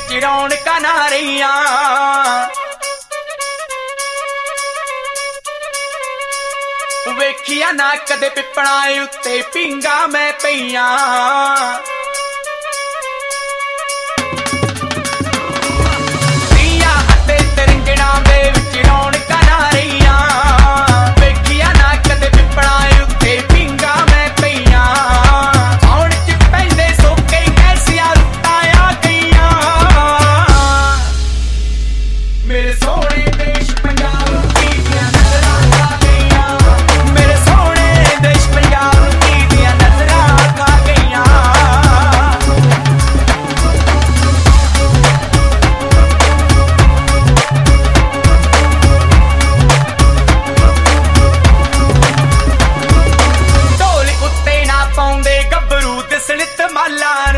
विच रौनकां ना रहियां। वेखिया ना कदे पिपणा उत्ते पींगा मैं पईयां। गबरू दिसणित माला